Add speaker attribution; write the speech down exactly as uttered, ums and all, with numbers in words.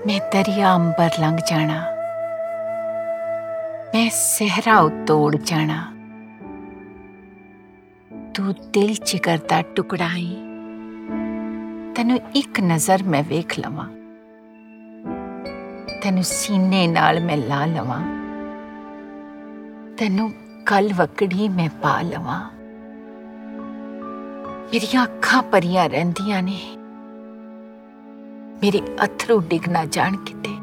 Speaker 1: मैं दरिया अंबर लंघ जाना, मैं सहरा उतोड़ जाना। तू दिल जिगर दा टुकड़ा आई, तैनू एक नज़र मैं वेख लवां, तैनू सीने नाल मैं ला लवां, तैनू गल वकड़ी मैं पा लवां। मेरियां अखां भरियां रहिंदियां ने, मेरे अथरू डिग ना जाण किते।